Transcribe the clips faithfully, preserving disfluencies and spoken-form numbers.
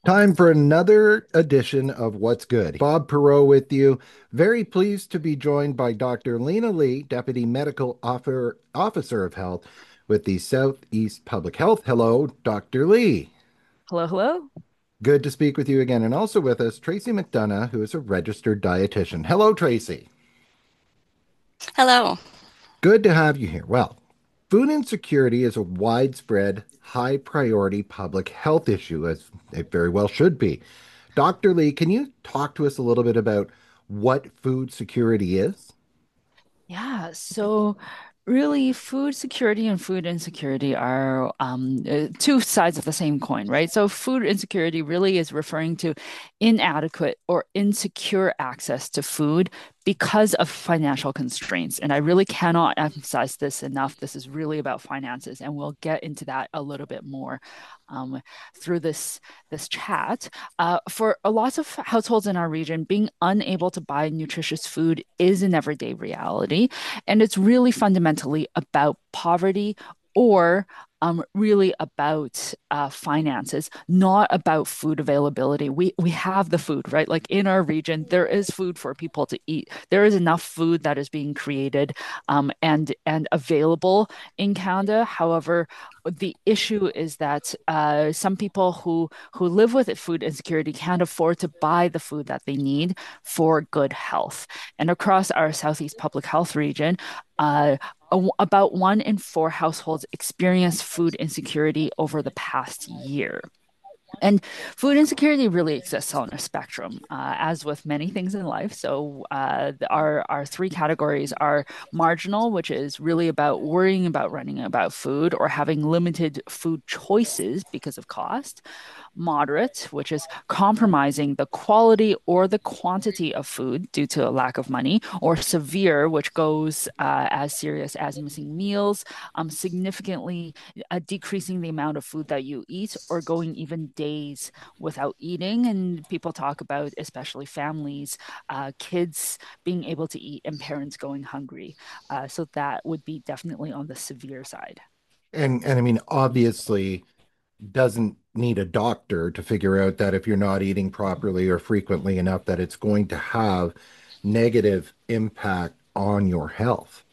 Time for another edition of What's Good. Bob Perot with you. Very pleased to be joined by Doctor Lena Lee, Deputy Medical Officer, Officer of Health with the Southeast Public Health. Hello, Doctor Lee. Hello, hello. Good to speak with you again. And also with us, Tracy McDonough, who is a registered dietitian. Hello, Tracy. Hello. Good to have you here. Well, food insecurity is a widespread, high priority public health issue, as it very well should be. Doctor Lee, can you talk to us a little bit about what food security is? Yeah, so really, food security and food insecurity are um, uh, two sides of the same coin, right? So, food insecurity really is referring to inadequate or insecure access to food because of financial constraints. And I really cannot emphasize this enough. This is really about finances, and we'll get into that a little bit more um, through this this chat. Uh, for a lot of households in our region, being unable to buy nutritious food is an everyday reality. And it's really fundamentally about poverty or um, really about uh, finances, not about food availability. We we have the food, right? Like in our region, there is food for people to eat. There is enough food that is being created um, and and available in Canada. However, the issue is that uh, some people who who live with food insecurity can't afford to buy the food that they need for good health. And across our Southeast Public Health region, uh, a- about one in four households experience food insecurity over the past year. And food insecurity really exists on a spectrum, uh, as with many things in life. So, uh, our our three categories are marginal, which is really about worrying about running about food or having limited food choices because of cost. Moderate, which is compromising the quality or the quantity of food due to a lack of money. Or severe, which goes uh, as serious as missing meals, um, significantly uh, decreasing the amount of food that you eat, or going even days without eating. And people talk about, especially families, uh, kids being able to eat and parents going hungry. Uh, so that would be definitely on the severe side. And and I mean, obviously, doesn't need a doctor to figure out that if you're not eating properly or frequently enough, that it's going to have negative impact on your health.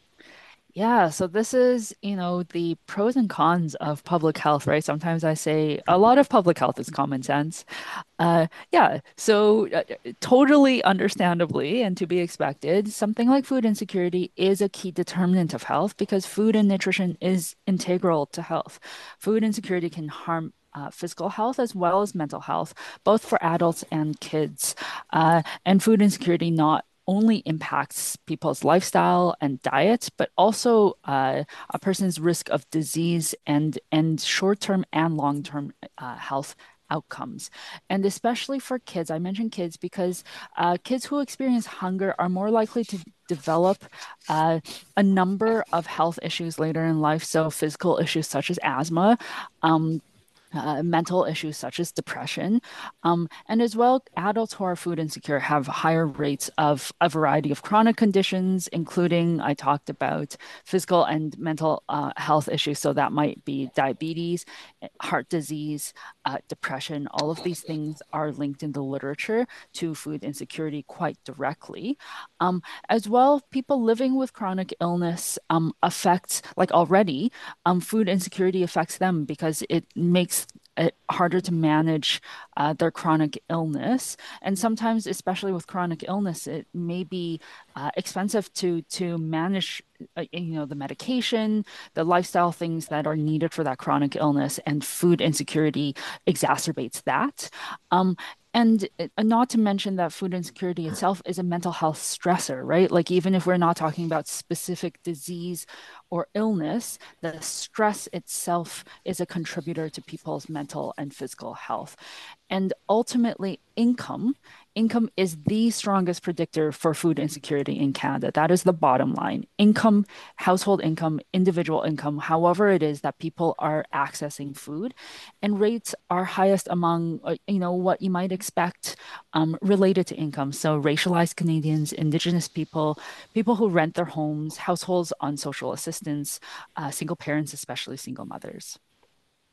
Yeah, so this is, you know, the pros and cons of public health, right? Sometimes I say a lot of public health is common sense. Uh, yeah, so uh, totally understandably and to be expected, something like food insecurity is a key determinant of health because food and nutrition is integral to health. Food insecurity can harm uh, physical health as well as mental health, both for adults and kids. Uh, and food insecurity not only impacts people's lifestyle and diet, but also uh, a person's risk of disease and and short-term and long-term uh, health outcomes. And especially for kids, I mentioned kids because uh, kids who experience hunger are more likely to develop uh, a number of health issues later in life. So physical issues such as asthma, um, uh, mental issues such as depression. Um, and as well, adults who are food insecure have higher rates of a variety of chronic conditions, including I talked about physical and mental uh, health issues. So that might be diabetes, heart disease, uh, depression. All of these things are linked in the literature to food insecurity quite directly. Um, as well, people living with chronic illness um, affects, like already, um, food insecurity affects them because it makes it harder to manage uh, their chronic illness. And sometimes, especially with chronic illness, it may be uh, expensive to to manage, uh, you know, the medication, the lifestyle things that are needed for that chronic illness, and food insecurity exacerbates that. Um, and uh, not to mention that food insecurity itself is a mental health stressor, right? Like, even if we're not talking about specific disease or illness, the stress itself is a contributor to people's mental and physical health. And ultimately, income. Income is the strongest predictor for food insecurity in Canada. That is the bottom line. Income, household income, individual income, however it is that people are accessing food. And rates are highest among, uh, you know, what you might expect um, related to income. So racialized Canadians, Indigenous people, people who rent their homes, households on social assistance, uh, single parents, especially single mothers.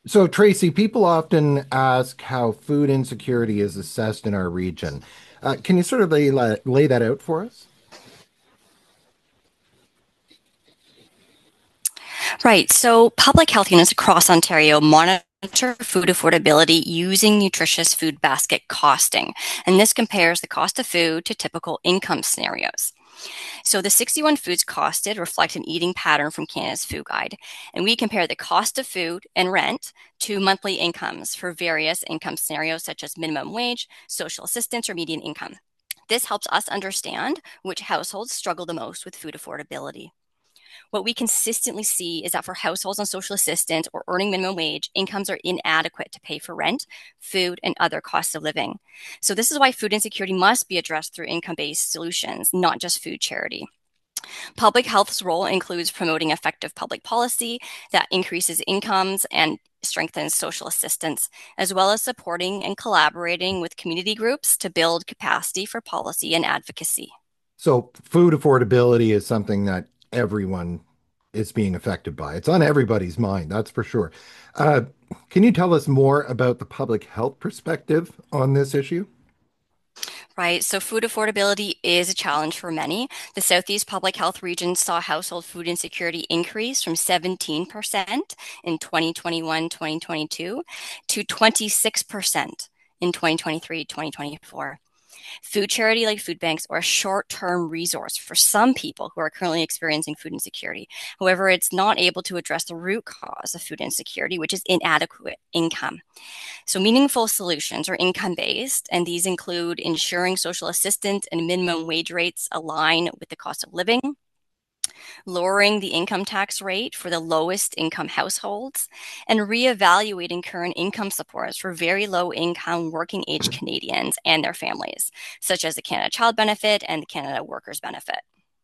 So, Tracy, people often ask how food insecurity is assessed in our region. Uh, can you sort of lay, lay that out for us? Right. So public health units across Ontario monitor food affordability using nutritious food basket costing. And this compares the cost of food to typical income scenarios. So the sixty-one foods costed reflect an eating pattern from Canada's Food Guide. And we compare the cost of food and rent to monthly incomes for various income scenarios such as minimum wage, social assistance, or median income. This helps us understand which households struggle the most with food affordability. What we consistently see is that for households on social assistance or earning minimum wage, incomes are inadequate to pay for rent, food, and other costs of living. So, this is why food insecurity must be addressed through income based solutions, not just food charity. Public health's role includes promoting effective public policy that increases incomes and strengthens social assistance, as well as supporting and collaborating with community groups to build capacity for policy and advocacy. So, food affordability is something that everyone is being affected by. It's on everybody's mind, that's for sure. Uh, can you tell us more about the public health perspective on this issue? Right. So food affordability is a challenge for many. The Southeast Public Health Region saw household food insecurity increase from seventeen percent in twenty twenty-one twenty twenty-two to twenty-six percent in twenty twenty-three twenty twenty-four. Food charity like food banks are a short term resource for some people who are currently experiencing food insecurity. However, it's not able to address the root cause of food insecurity, which is inadequate income. So, meaningful solutions are income based, and these include ensuring social assistance and minimum wage rates align with the cost of living, lowering the income tax rate for the lowest income households, and reevaluating current income supports for very low income working age Canadians and their families, such as the Canada Child Benefit and the Canada Workers Benefit.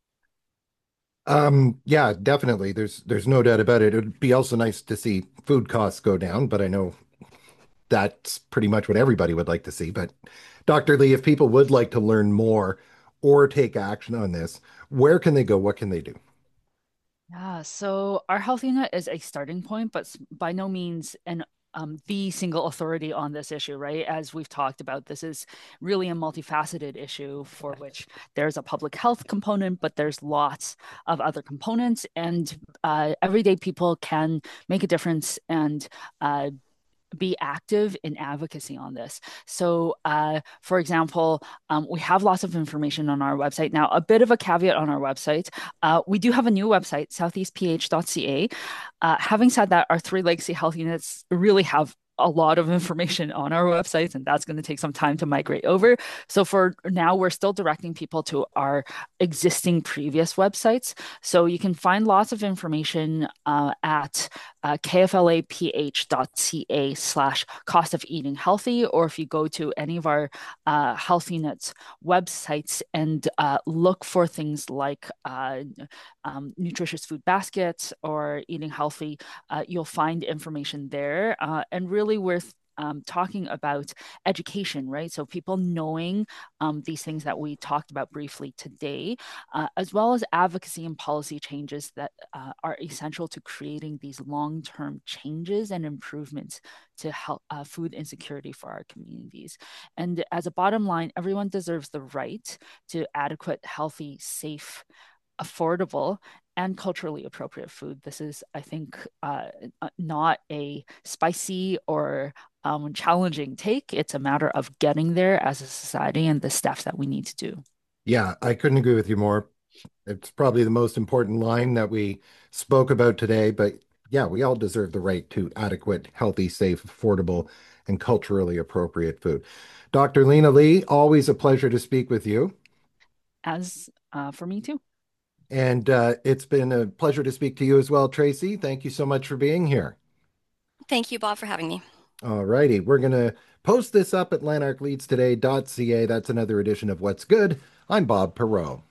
Um, yeah, definitely. There's there's no doubt about it. It would be also nice to see food costs go down, but I know that's pretty much what everybody would like to see. But Doctor Lee, if people would like to learn more or take action on this, where can they go? What can they do? Yeah, so our health unit is a starting point, but s- by no means an um, the single authority on this issue, right? As we've talked about, this is really a multifaceted issue for which there's a public health component, but there's lots of other components, and uh, everyday people can make a difference and uh, be active in advocacy on this. So, uh, for example, um, we have lots of information on our website. Now, a bit of a caveat on our website, uh, we do have a new website, southeast p h dot c a. Uh, having said that, our three legacy health units really have a lot of information on our websites, and that's going to take some time to migrate over. So for now, we're still directing people to our existing previous websites. So you can find lots of information uh, at uh, kflaph.ca slash cost of eating healthy, or if you go to any of our uh, health units websites and uh, look for things like uh, um, nutritious food baskets or eating healthy, uh, you'll find information there. Uh, and really worth um, talking about education, right? So people knowing um, these things that we talked about briefly today, uh, as well as advocacy and policy changes that uh, are essential to creating these long-term changes and improvements to help uh, food insecurity for our communities. And as a bottom line, everyone deserves the right to adequate, healthy, safe, affordable, and culturally appropriate food. This is, I think, uh, uh, not a spicy or um, challenging take. It's a matter of getting there as a society and the steps that we need to do. Yeah, I couldn't agree with you more. It's probably the most important line that we spoke about today, but yeah, we all deserve the right to adequate, healthy, safe, affordable, and culturally appropriate food. Doctor Lena Lee, always a pleasure to speak with you. As uh, for me too. And uh, it's been a pleasure to speak to you as well, Tracy. Thank you so much for being here. Thank you, Bob, for having me. All righty. We're going to post this up at lanark leads today dot c a. That's another edition of What's Good. I'm Bob Perot.